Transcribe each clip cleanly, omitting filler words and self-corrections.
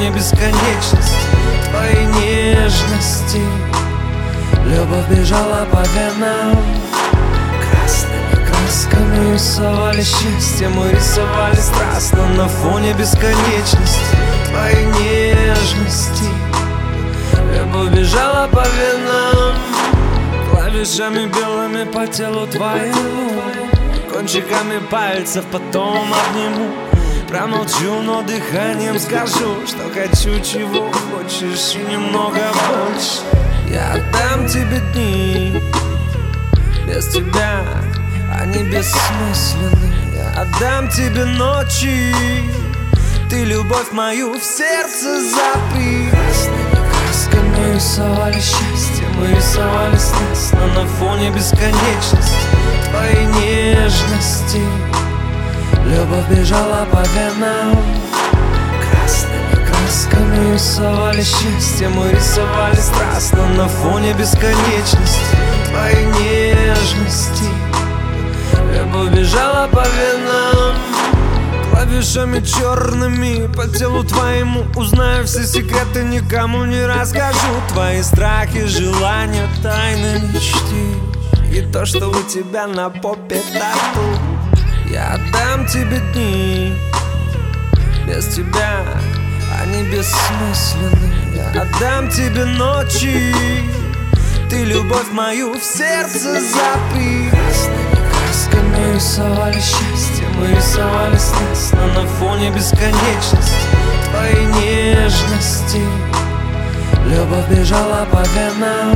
фоне бесконечности твоей нежности. Любовь бежала по венам, красными красками рисовали счастье. Мы рисовали страстно на фоне бесконечности твоей нежности. Любовь бежала по венам, клавишами белыми по телу твоему, кончиками пальцев потом обниму. Промолчу, но дыханием скажу, что хочу, чего хочешь, и немного больше. Я отдам тебе дни, без тебя они бессмысленны. Я отдам тебе ночи, ты любовь мою в сердце запри. Красными красками рисовали счастье, мы рисовали страстно на фоне бесконечности твоей нежности. Любовь бежала по венам, красными красками рисовали счастье. Мы рисовали страстно на фоне бесконечности твоей нежности. Любовь бежала по венам, клавишами черными по телу твоему. Узнаю все секреты, никому не расскажу. Твои страхи, желания, тайны, мечты и то, что у тебя на попе тату. Я отдам тебе дни, без тебя они бессмысленны. Я отдам тебе ночи, ты любовь мою в сердце запри. Красными красками рисовали счастье, мы рисовали страстно на фоне бесконечности твоей нежности. Любовь бежала по венам,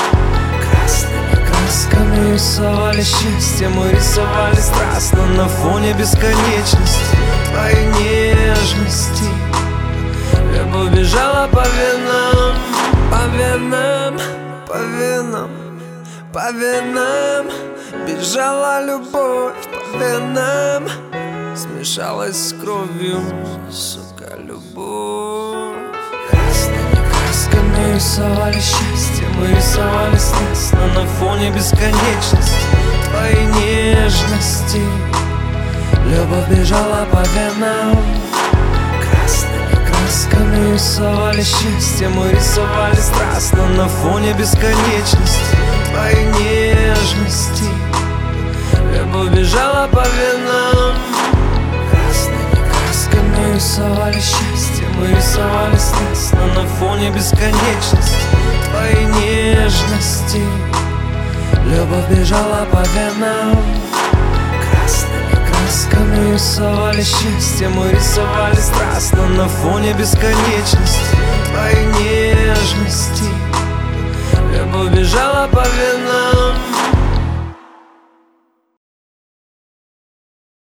красками рисовали счастье. Мы рисовали страстно на фоне бесконечности твоей нежности. Любовь бежала по венам, по венам, по венам, по венам. Бежала любовь по венам, смешалась с кровью, сука, любовь. Красными красками рисовали счастье, мы рисовали страстно на фоне бесконечности твоей нежности. Любовь бежала по венам, красными красками рисовали счастье. Мы рисовали страстно на фоне бесконечности твоей нежности. Любовь бежала по венам, красными красками рисовали счастье. Мы рисовали страстно на фоне бесконечности твоей нежности. Любовь бежала по венам, красными красками рисовали счастье. Мы рисовали страстно на фоне бесконечности твоей нежности. Любовь бежала по венам.